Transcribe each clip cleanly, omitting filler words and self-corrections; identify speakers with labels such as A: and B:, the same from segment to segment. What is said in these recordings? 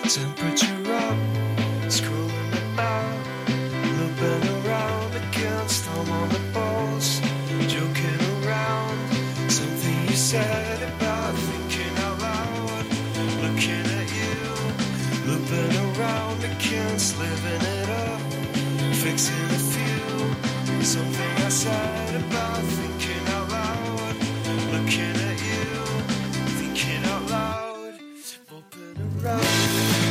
A: Temperature up, scrolling about, looping around against I'm on the balls, joking around. Something you said about thinking out loud, looking at you, looping around against living it up, fixing a few. Something I said about thinking out loud, looking at you, thinking out loud, open around.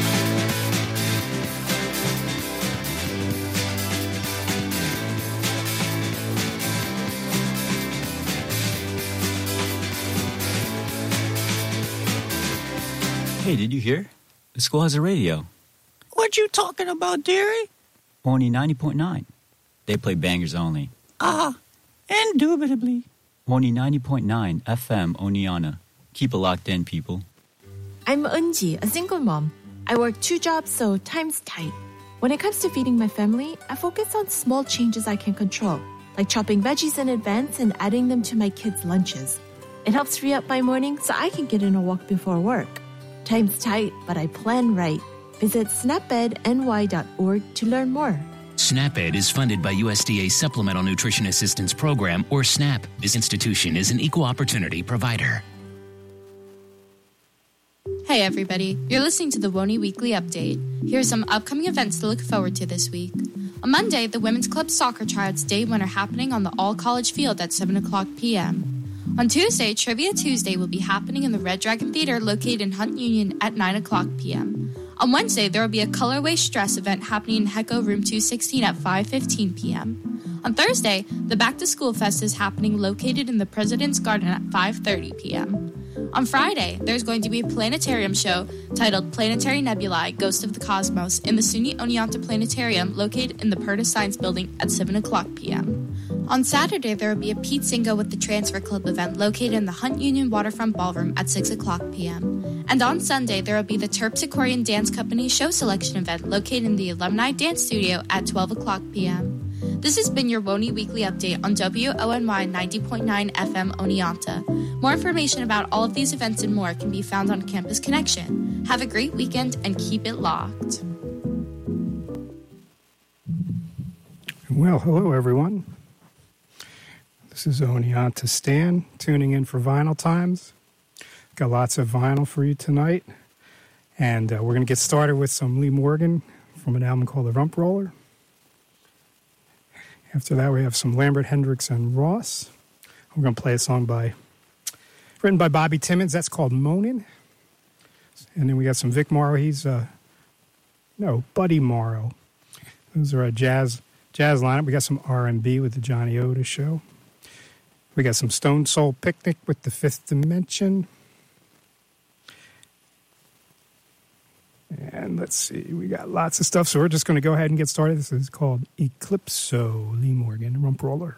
B: Hey, did you hear? The school has a radio.
C: What you talking about, dearie?
B: Only 90.9. They play bangers only.
C: Indubitably.
B: Only 90.9 FM Oneonta. Keep it locked in, people.
D: I'm Eunji, a single mom. I work 2 jobs, so time's tight. When it comes to feeding my family, I focus on small changes I can control, like chopping veggies in advance and adding them to my kids' lunches. It helps free up my morning so I can get in a walk before work. Time's tight, but I plan right. Visit snapedny.org to learn more.
E: SNAP-Ed is funded by USDA's Supplemental Nutrition Assistance Program, or SNAP. This institution is an equal opportunity provider.
F: Hey everybody, you're listening to the WONY Weekly Update. Here are some upcoming events to look forward to this week. On Monday, the Women's Club Soccer Tryouts Day 1 are happening on the All-College Field at 7 o'clock p.m. On Tuesday, Trivia Tuesday will be happening in the Red Dragon Theater located in Hunt Union at 9 o'clock p.m. On Wednesday, there will be a Colorway Stress event happening in Hecco Room 216 at 5:15 p.m. On Thursday, the Back to School Fest is happening located in the President's Garden at 5:30 p.m. On Friday, there's going to be a planetarium show titled Planetary Nebulae, Ghost of the Cosmos in the SUNY Oneonta Planetarium located in the Purtis Science Building at 7 o'clock p.m. On Saturday, there will be a Pete Singo with the Transfer Club event located in the Hunt Union Waterfront Ballroom at 6 o'clock p.m. And on Sunday, there will be the Terpsichorean Dance Company show selection event located in the Alumni Dance Studio at 12 o'clock p.m. This has been your WONY Weekly Update on WONY 90.9 FM Oneonta. More information about all of these events and more can be found on Campus Connection. Have a great weekend and keep it locked.
G: Well, hello everyone. This is Oneonta Stan, tuning in for Vinyl Times. Got lots of vinyl for you tonight. And we're going to get started with some Lee Morgan from an album called The Rump Roller. After that, we have some Lambert Hendricks and Ross. We're going to play a song written by Bobby Timmons. That's called Moanin'. And then we got some Vic Morrow. Buddy Morrow. Those are a jazz lineup. We got some R&B with the Johnny Otis Show. We got some Stone Soul Picnic with the Fifth Dimension. And let's see, we got lots of stuff, so we're just going to go ahead and get started. This is called Eclipso, Lee Morgan, Rump Roller.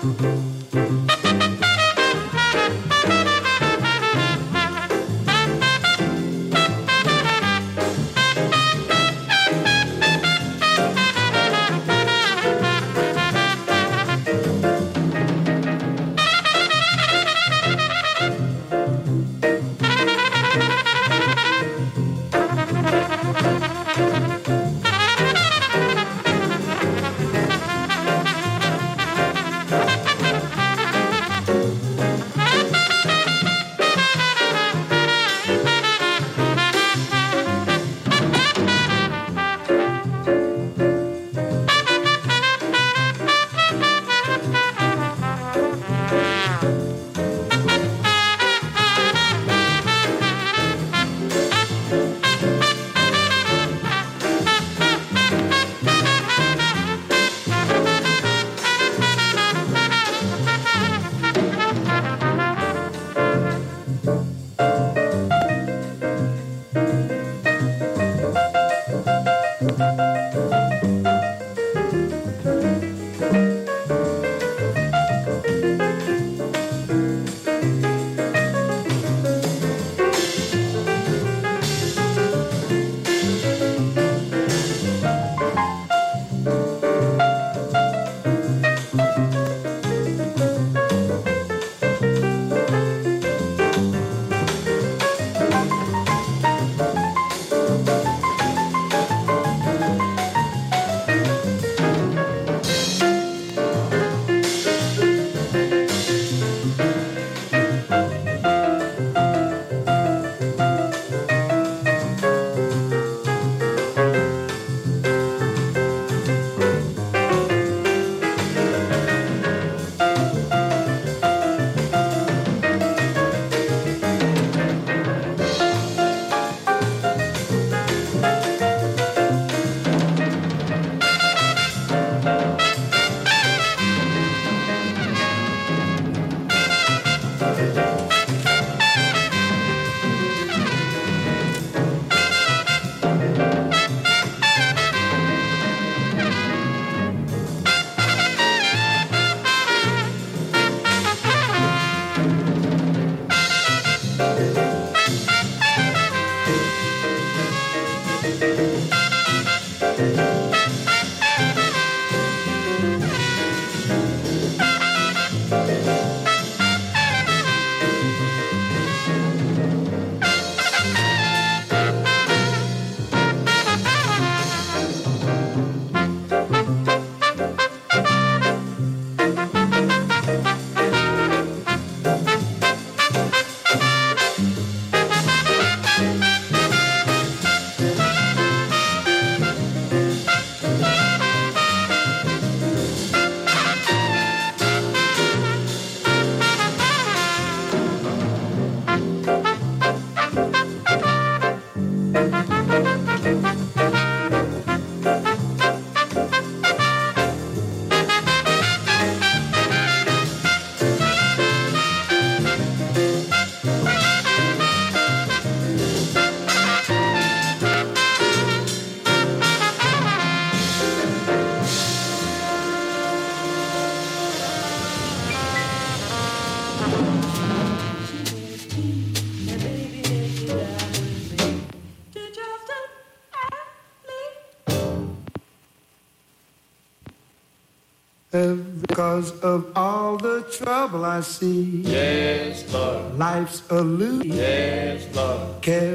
A: Because of all the trouble I see.
H: Yes, Lord.
A: Life's a loop.
H: Yes, Lord.
A: Care.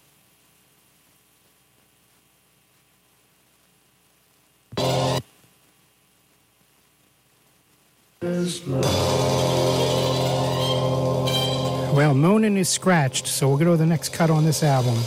G: Well, Moanin' is scratched, so we'll go to the next cut on this album.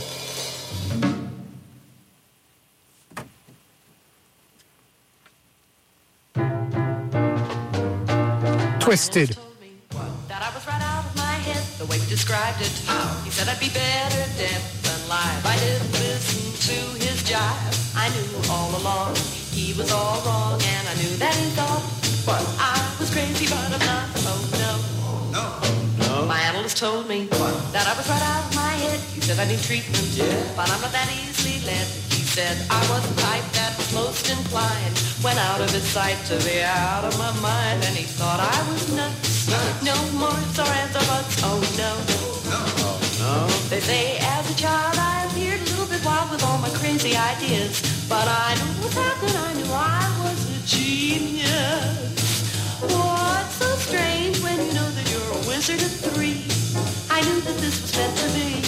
G: Twisted.
I: That I was right out of my head, the way he described it. He said I'd be better dead than live. I didn't listen to his jive. I knew all along he was all wrong, and I knew that he thought I was crazy, but I'm not. Oh no. My analyst told me that I was right out of my head. He said I need treatment, but I'm not that easily led. He said I was the type that was most inclined. Went out of his sight to be out of my mind, and he thought I was nuts. No more ifs or ands or buts. Oh no. They say as a child I appeared a little bit wild with all my crazy ideas, but I knew what happened. I knew I was a genius. What's so strange when you know that you're a wizard of three? I knew that this was meant to be.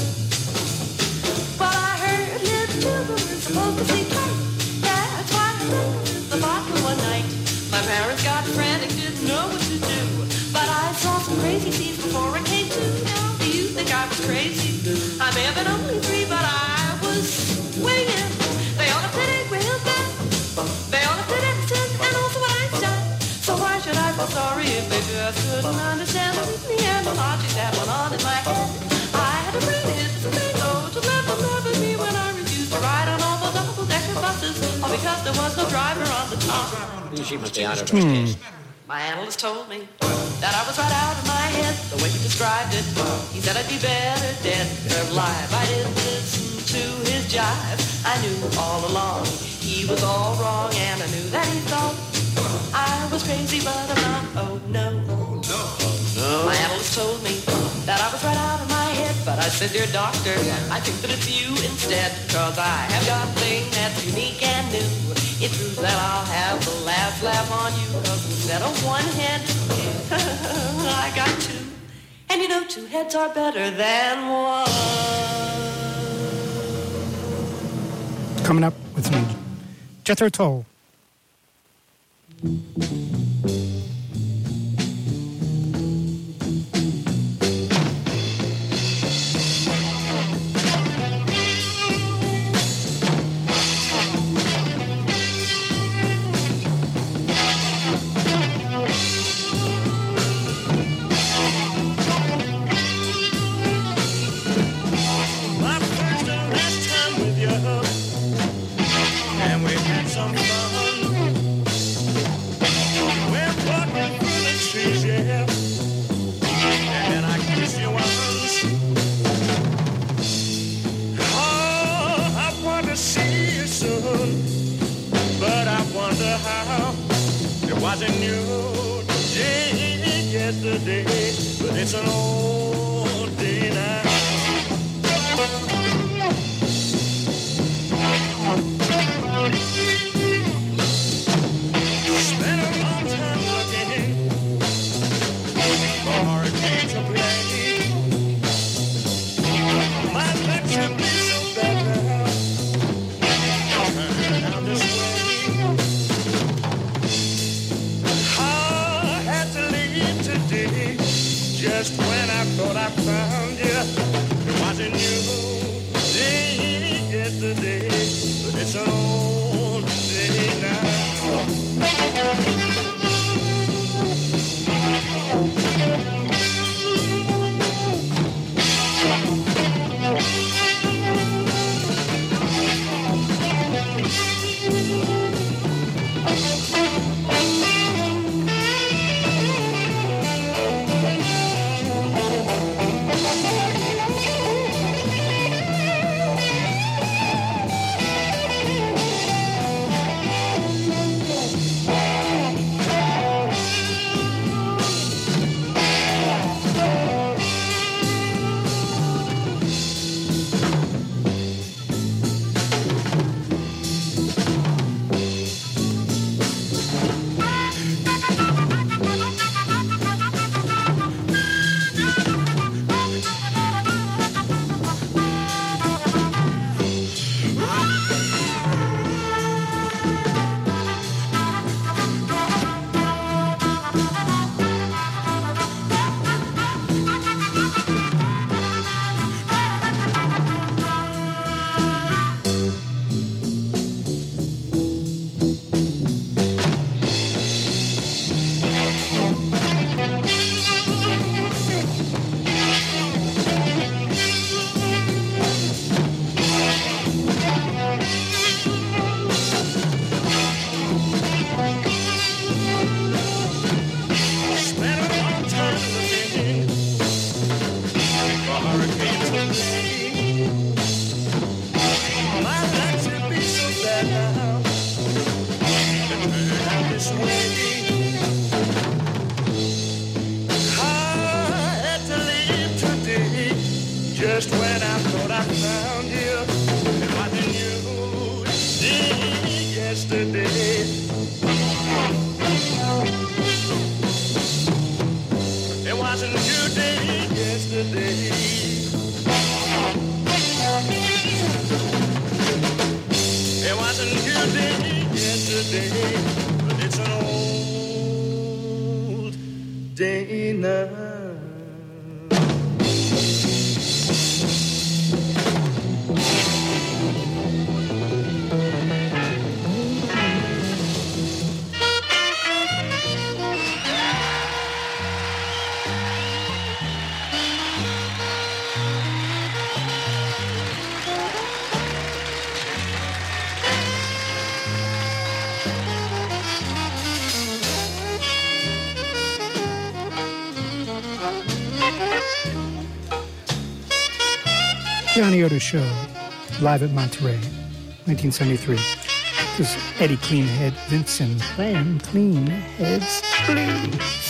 I: But I heard little children were supposed to see play. That's why I went to the bottle one night. My parents got frantic, didn't know what to do. But I saw some crazy scenes before I came to. Now do you think I was crazy? I may have been only 3, but I was swinging. They all have played real bad. They all have played Edison and also Einstein. So why should I feel sorry if they just couldn't understand the me and the logic that went on in my head? I had a brain hit the bingo to laugh at me when I refused to ride on all the double-decker buses, all because there was no driver on the top.
H: She must be out of her station.
I: My analyst told me that I was right out of my head, the way he described it. He said I'd be better dead than alive. I didn't listen to his jive. I knew all along he was all wrong, and I knew that he thought I was crazy, but I'm not. Oh no. My analyst told me that I was right out of my head, but I said, dear doctor, I think that it's you instead, cause I have got a thing that's unique and new. It proves that I'll have the laugh on you, cause instead of one head, I got 2. And you know 2 heads are better than 1.
G: Coming up with some Jethro Tull.
A: Wasn't new day yesterday, but it's an old day now. Spent a long time looking for a game to play. My luck can be so bad now. Turn out this way. Just when I thought I found you, it wasn't you day yesterday, but it's an old day now. yesterday. It wasn't a good day yesterday, but it's an old day now.
G: Johnny Otis Show, live at Monterey, 1973. This is Eddie Cleanhead Vincent playing Cleanhead's Blues.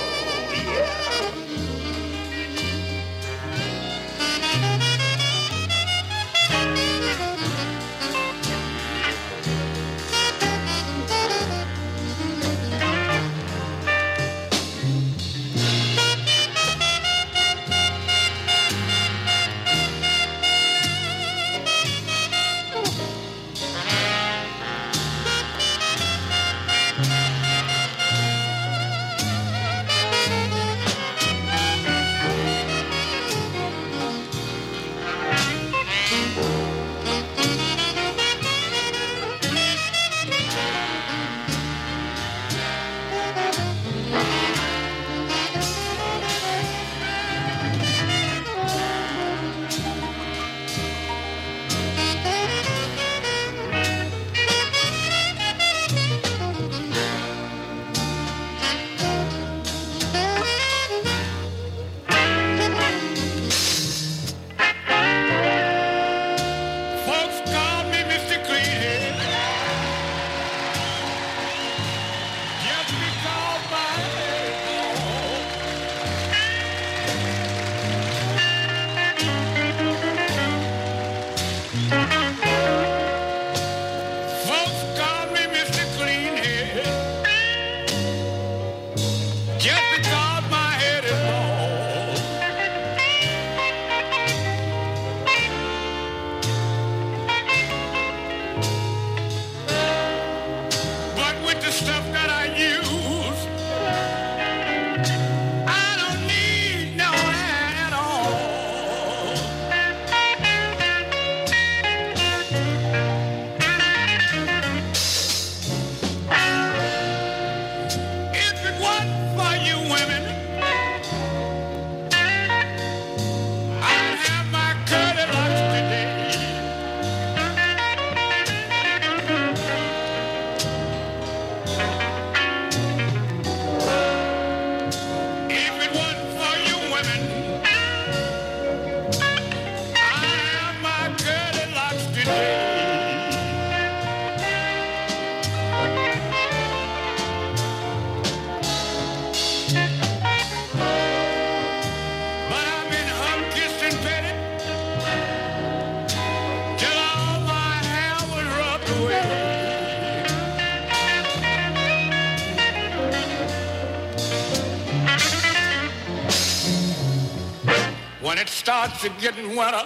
J: When it starts to getting winter,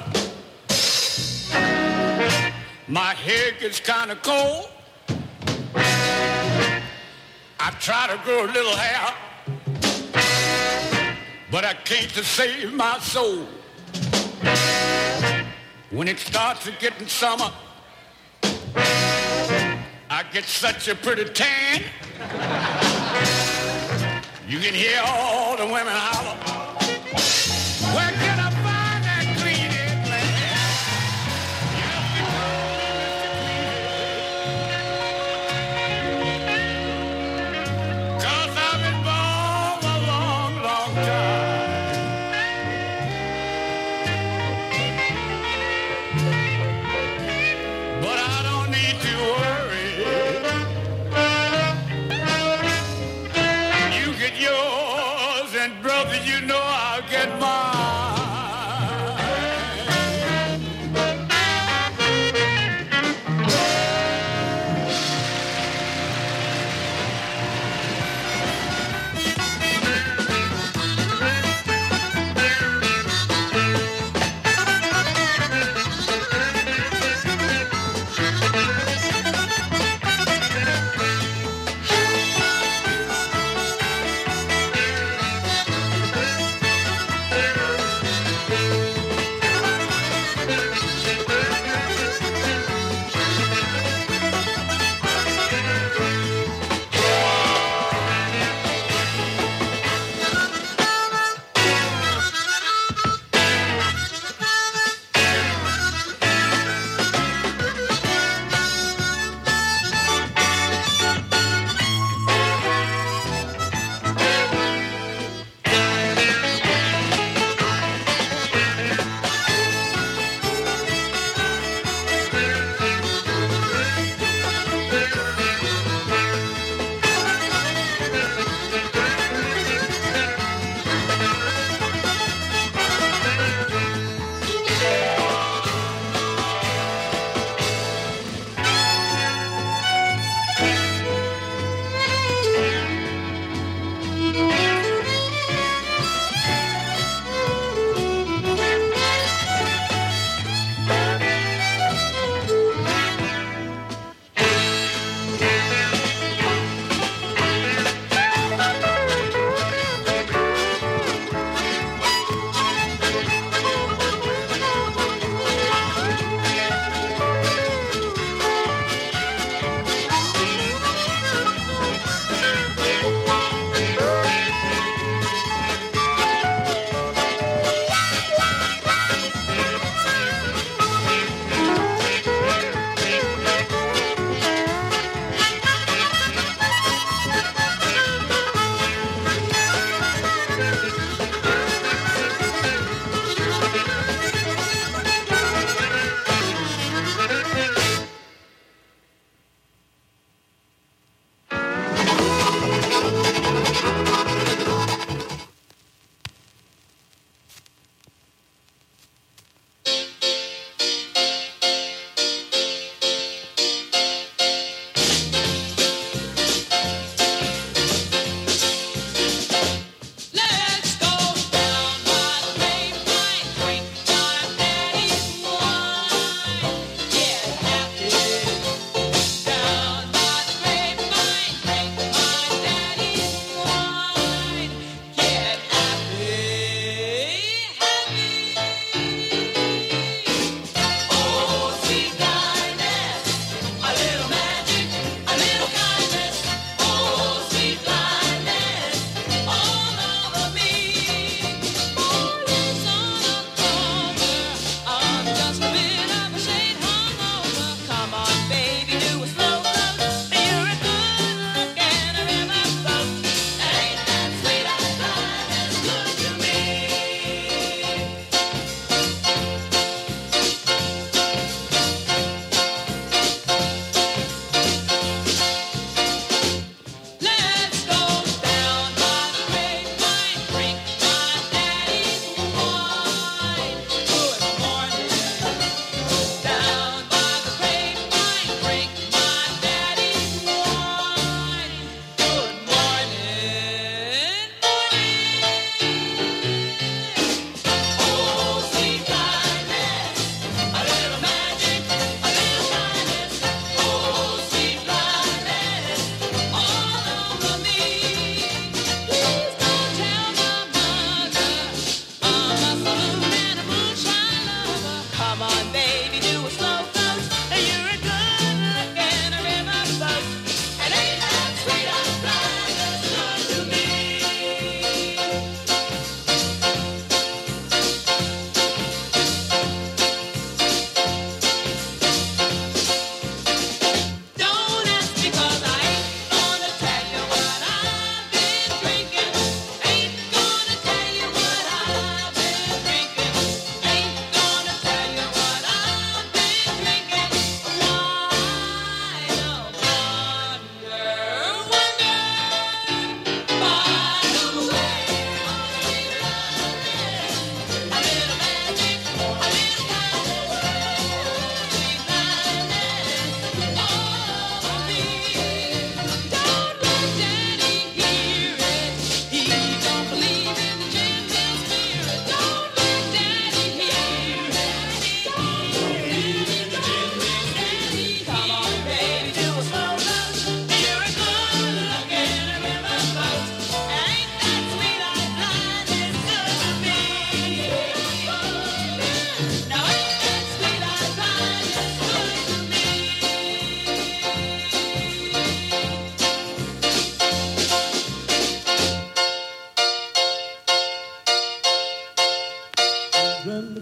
J: my hair gets kind of cold. I try to grow a little hair, but I can't to save my soul. When it starts to getting summer, I get such a pretty tan. You can hear all the women holler, where can I find that clean head man? Cause I've been born a long, long time. But I don't need to worry. You get yours, and brother, you know I'll get mine.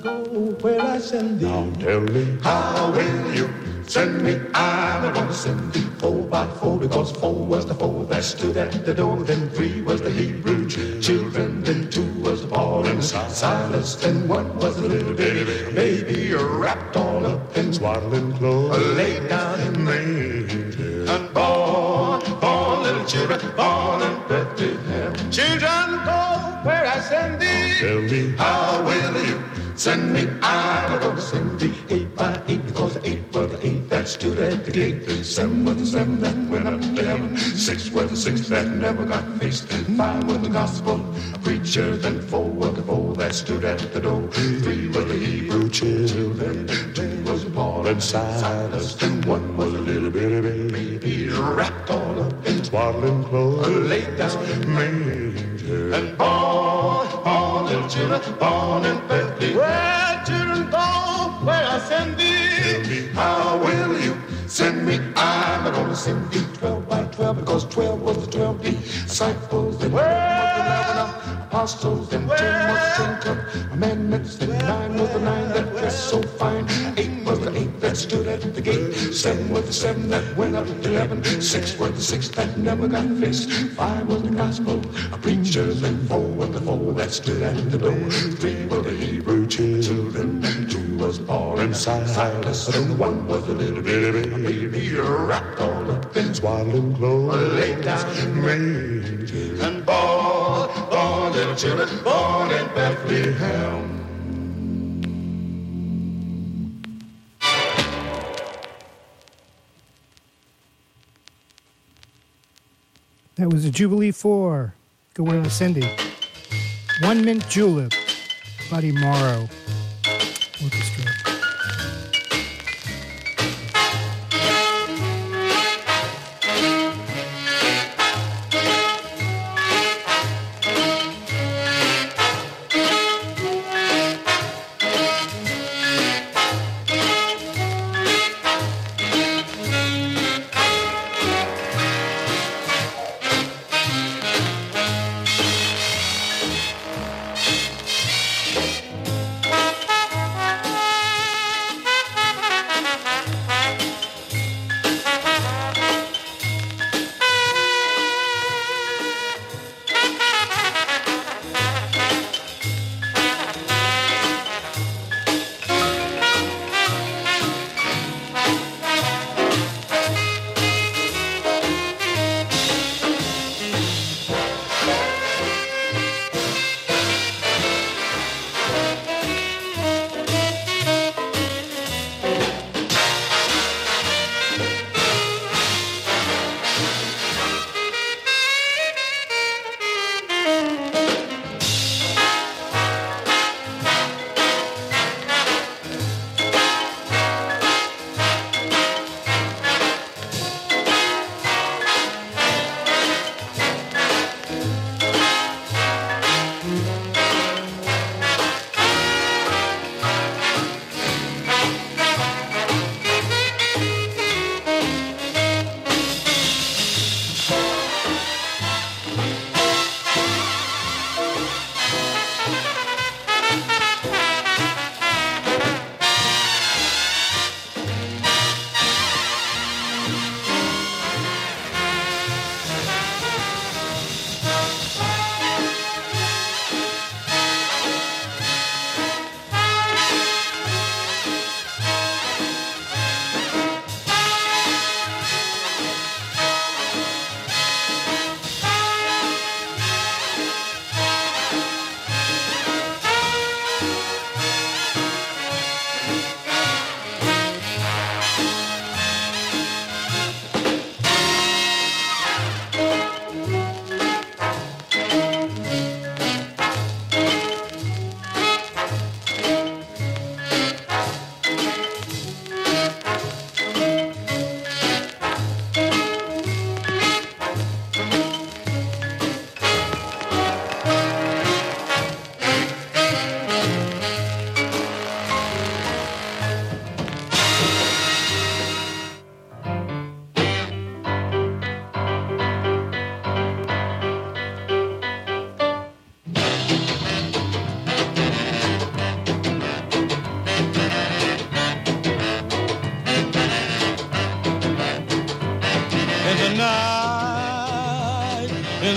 J: go where I send thee? Now tell me, how will you send me? I'm gonna send thee 4x4, because 4 was the 4 that stood at the door. Then 3 was the Hebrew children. Then 2 was Paul and Silas. Then 1 was the little bitty baby wrapped all up in swaddling clothes, laid down in manger and born little children, born in Bethlehem. Children, go where I send thee. Tell me, how will you send me? I'm gonna send thee 8x8, because 8 was the 8 that stood at the gate. 7 was the 7 that went up to heaven. 6 was the 6 that never got fixed. 5 was the gospel preacher. Then 4 was the 4 that stood at the door. 3 was the Hebrew children. 2 was Paul and Silas. Then 1 was a little bitty baby wrapped all up in swaddling clothes, laid down in manger and born little children, born in Bethlehem. Where children go, where I send thee. Tell me, how will you send me? I'm gonna send thee 12x12, because 12 was the 12 disciples. Then 1 was the 11 apostles. Then 10 was the 10 commandments. Then 9 was the 9 that dressed so fine. 8 was the 8 that stood at the gate. 7 was the 7 that went up to heaven. 6 was the 6 that never got fixed. 5 was the gospel preachers. Then 4 was the 4 that stood at the door. 3 were the Hebrew children. 2 was Paul and Silas. Then 1 was the little bitty baby wrapped all up in swaddling clothes, laid down in manger and born little children, born in Bethlehem.
G: That was a Jubilee 4. Go where I send thee. 1 Mint Julep. Buddy Morrow Orchestra.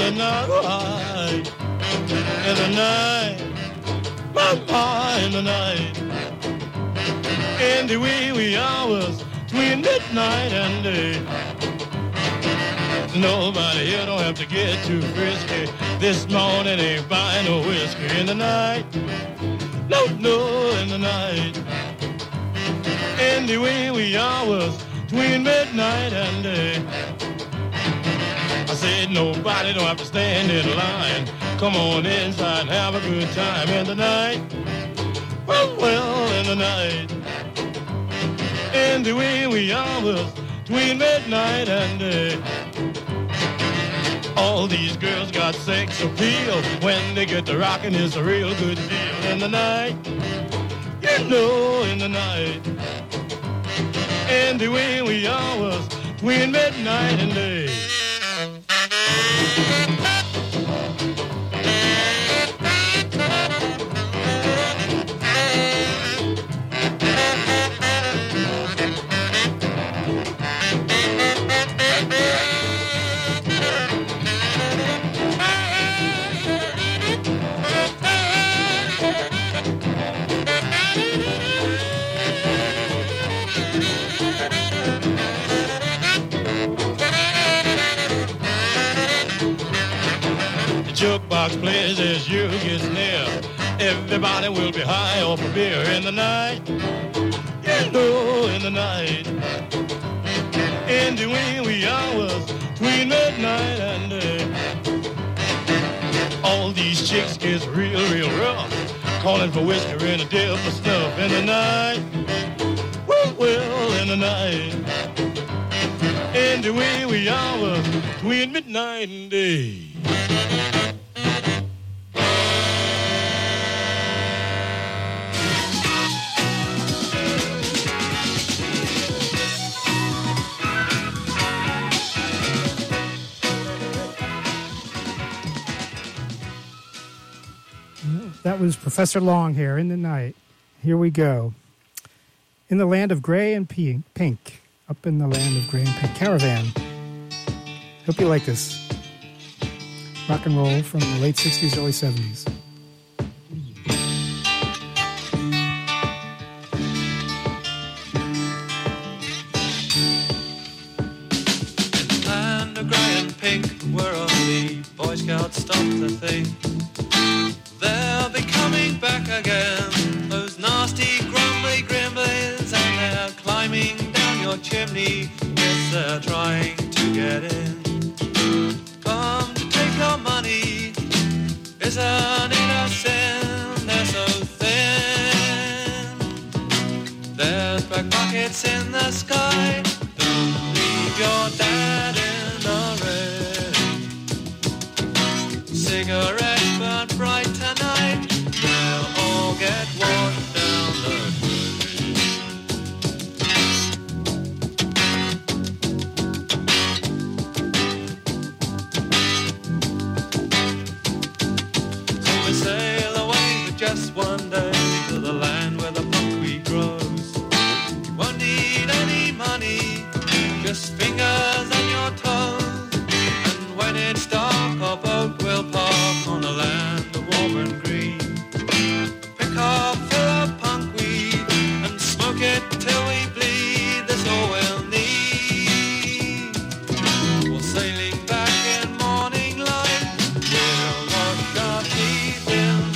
K: the night, in the night, my, in the night, in the wee hours between midnight and day. Nobody here don't have to get too frisky. This morning ain't buying no whiskey in the night. No, in the night. In the wee hours between midnight and day. I said nobody don't have to stand in line. Come on inside and have a good time in the night. Well, in the night. In the wee hours between midnight and day. All these girls got sex appeal. When they get to rockin', it's a real good deal. In the night, you know, in the night. In the wee hours between midnight and day. Jukebox plays as you get near. Everybody will be high off a beer in the night. You know, in the night. In the wee hours between midnight and day. All these chicks get real rough, calling for whiskey and a deal for snuff in the night. Well, in the night. In the wee hours between midnight and day.
G: That was Professor Longhair in the night. Here we go. In the land of gray and pink. Up in the land of gray and pink. Caravan. Hope you like this. Rock and roll from the late 60s, early 70s.
L: In the land of grey and pink, where only Boy Scouts stop to think. They'll be coming back again, those nasty grumbly gremlins, and they're climbing down your chimney. Yes, they're trying to get in. Come to take your money, isn't it a sin? They're so thin. There's black pockets in the sky. Don't leave your dad in the red. Cigarettes burn bright tonight. They'll all get washed down the So we sail away for just one day to the land where the buckwheat grows. You won't need any money, just fingers and your toes. And when it's dark, our boat will park on the land of warm and green. Pick up full of punkweed and smoke it till we bleed. That's all we'll need. We're sailing back in morning light. We'll wash our teeth in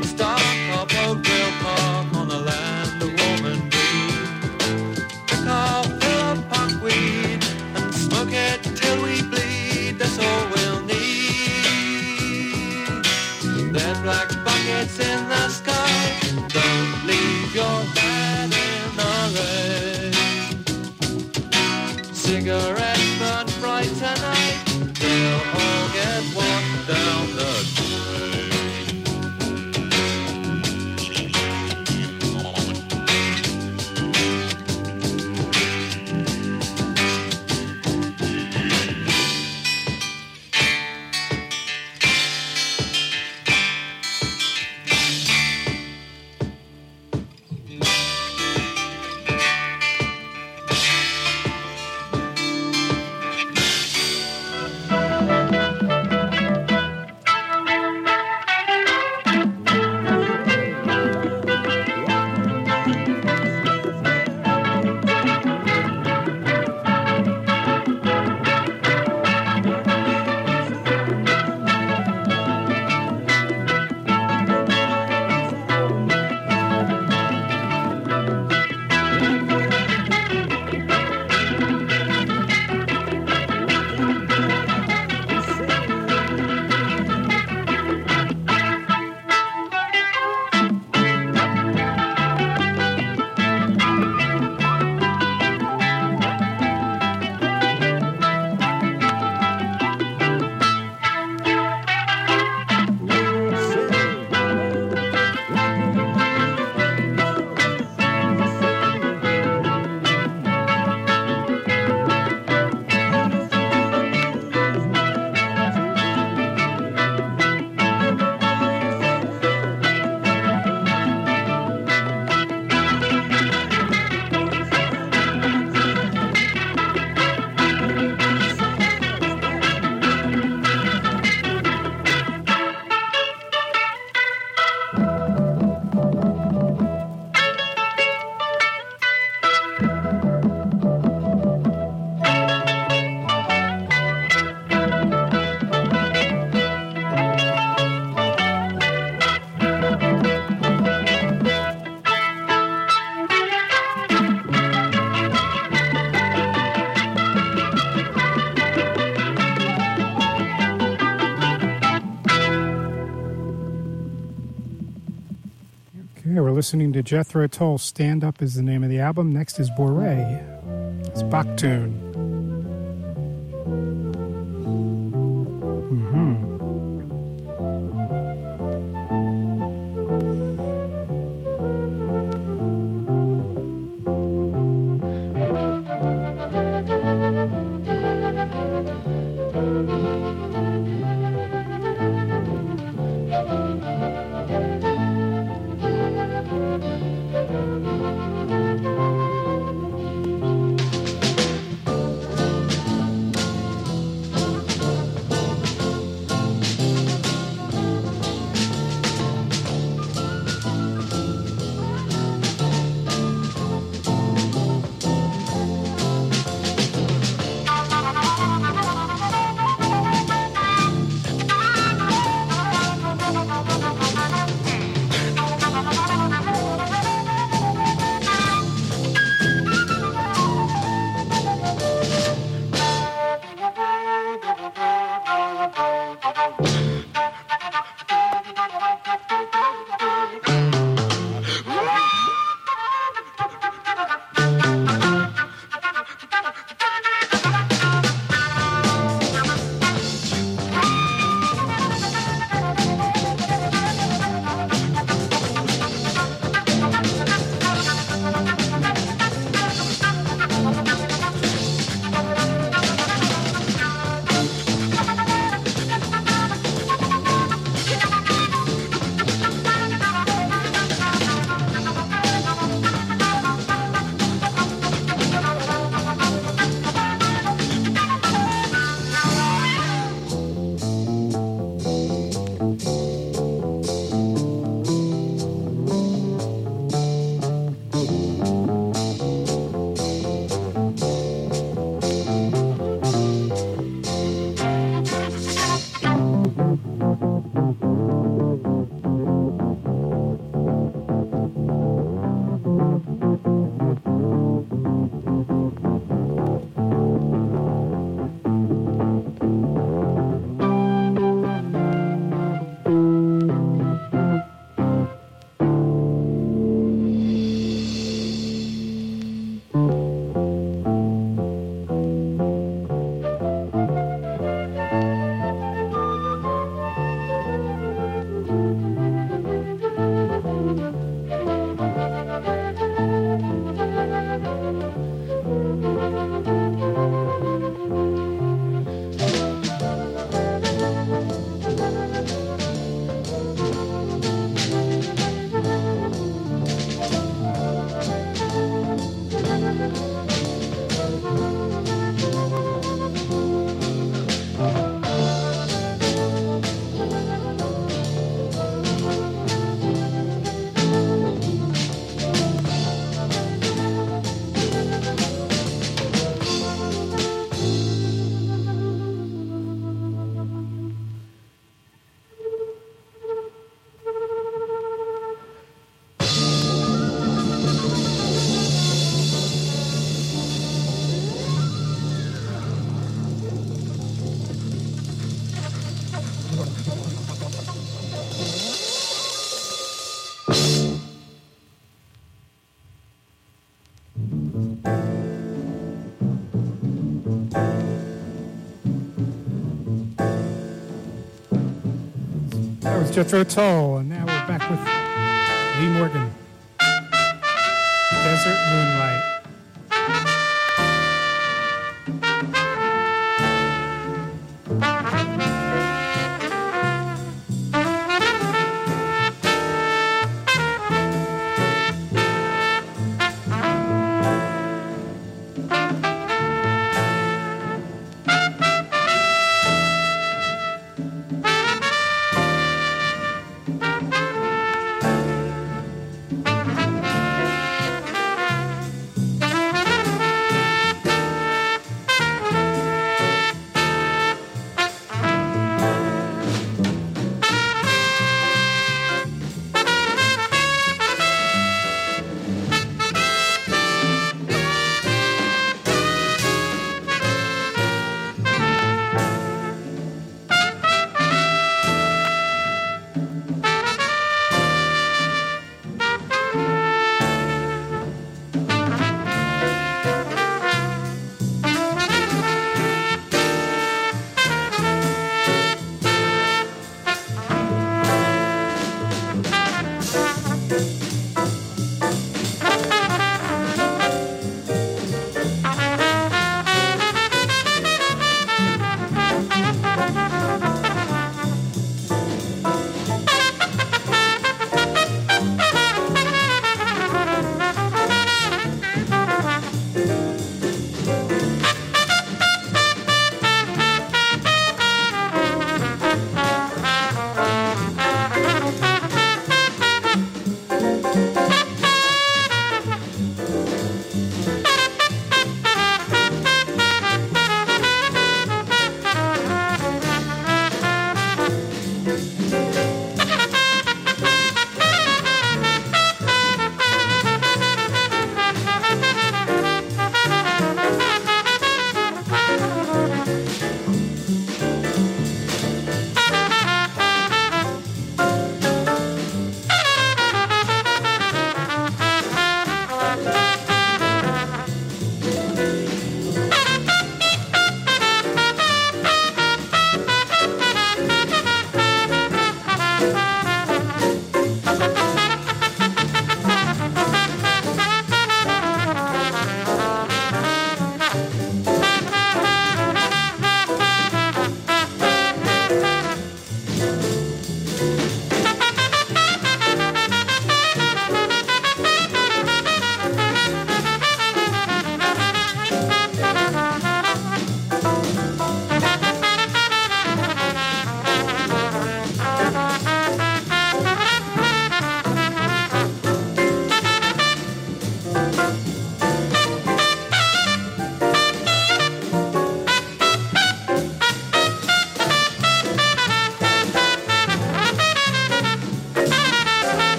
L: it's dark up Oak Grill Park on the land of warm and green. Pick our fill of punk weed and smoke it till we bleed. That's all we'll need. There's black buckets in the sky. Don't leave your dad in the rain. Cigarettes burn bright tonight. They'll all get washed down the drain.
G: We're listening to Jethro Tull. Stand Up is the name of the album. Next is Boré. It's Bach tune. was Jethro Tull, and now we're back with Lee Morgan. Desert Moonlight.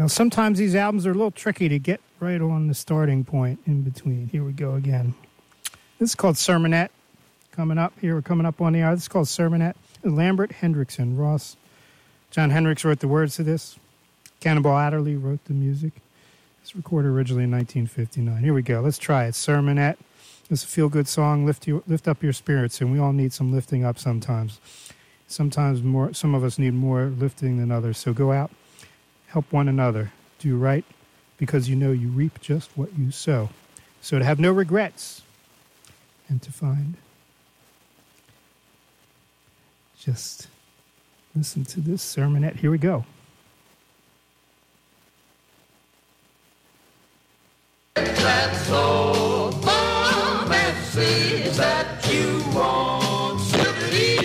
G: Now, sometimes these albums are a little tricky to get right on the starting point in between. Here we go again. This is called Sermonette. Coming up here, we're coming up on the hour. This is called Sermonette. Lambert Hendrickson, Ross. John Hendricks wrote the words to this. Cannonball Adderley wrote the music. It's recorded originally in 1959. Here we go. Let's try it. Sermonette. It's a feel-good song. Lift up your spirits, and we all need some lifting up sometimes. Sometimes more. Some of us need more lifting than others. So go out, help one another, do right, because you know you reap just what you sow. So to have no regrets, and to find. Just listen to this sermonette. Here we go.
M: That's so fun and see that you want sympathy.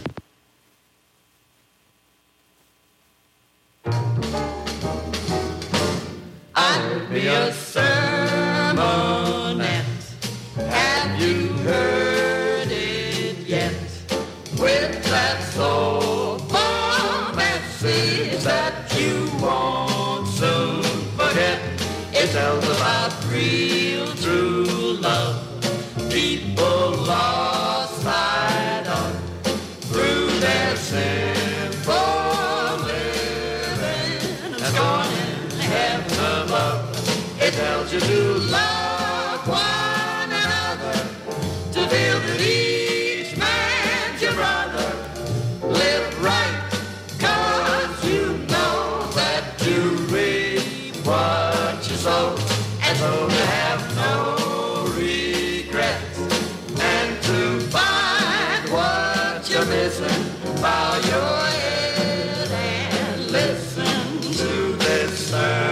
M: I'd be a sermonette. Have you heard it yet? With that soul fancy that you won't soon forget. It tells about real true love people lost sight of through their simple living and gone in heaven above. It tells you to love one another, to feel that each man's your brother. Live right, 'cause you know that you reap what you sow, and so to have no regrets, and to find what you're missing, bow your head and listen to this sermon.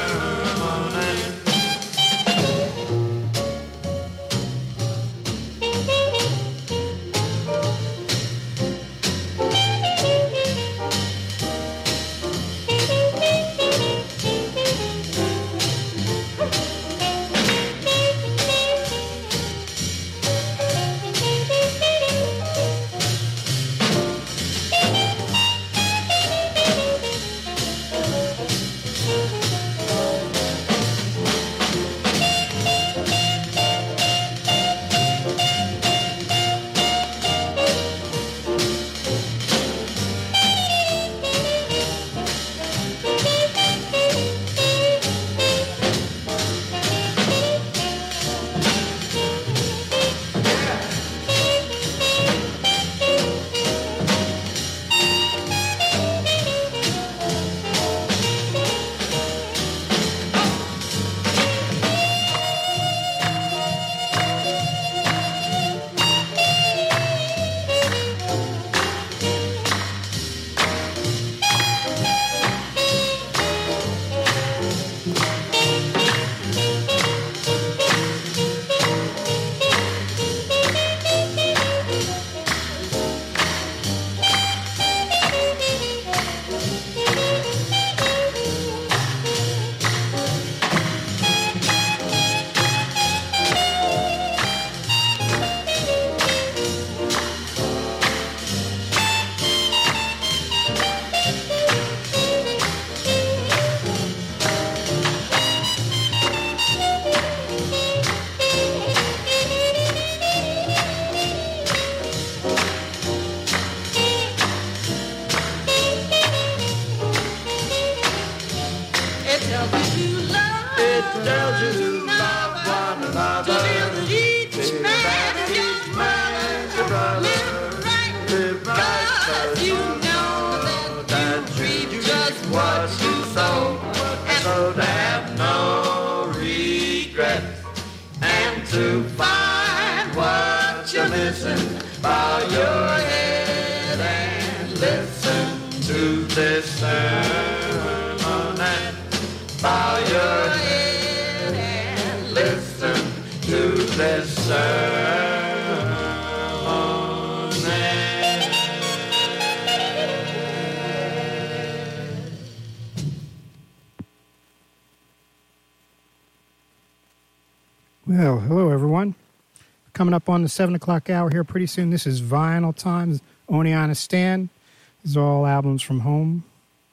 G: Well, hello, everyone. Coming up on the 7 o'clock hour here pretty soon. This is Vinyl Times. Oneana Stan. These are all albums from home.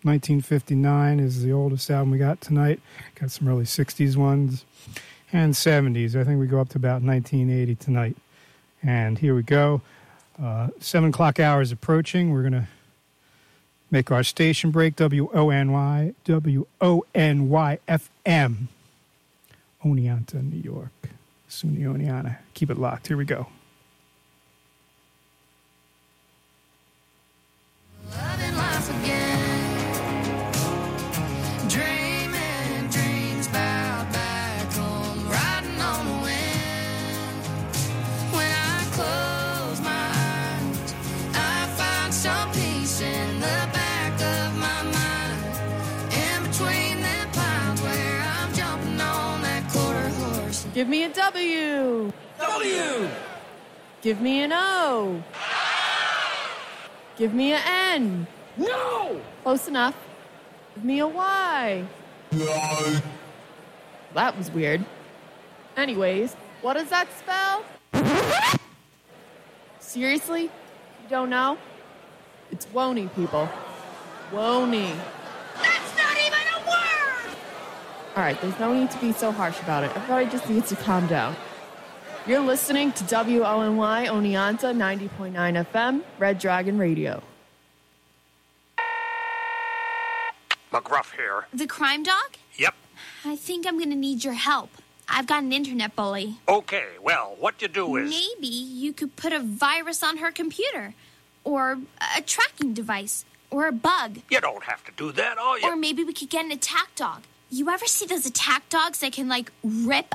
G: 1959 is the oldest album we got tonight. Got some early 60s ones and 70s. I think we go up to about 1980 tonight. And here we go. 7 o'clock hour is approaching. We're going to make our station break. WONY FM. Oneonta, New York. SUNY Oneonta. Keep it locked. Here we go.
M: Loving life again, dreaming dreams about back home, riding on the wind. When I close my eyes, I find some peace in the back of my mind, in between the pines where I'm jumping on that quarter horse.
N: Give me a W.
M: W.
N: Give me an O. Give me an N.
M: No!
N: Close enough. Give me a Y.
M: No.
N: That was weird. Anyways, what does that spell? Seriously? You don't know? It's Woney, people. Woney.
M: That's not even a word!
N: Alright, there's no need to be so harsh about it. Everybody just needs to calm down. You're listening to WONY Oneonta 90.9 FM, Red Dragon Radio.
O: McGruff here.
P: The crime dog?
O: Yep.
P: I think I'm gonna need your help. I've got an internet bully.
O: Okay, well, what you do is...
P: Maybe you could put a virus on her computer. Or a tracking device. Or a bug.
O: You don't have to do that, all you...
P: Or maybe we could get an attack dog. You ever see those attack dogs that can, rip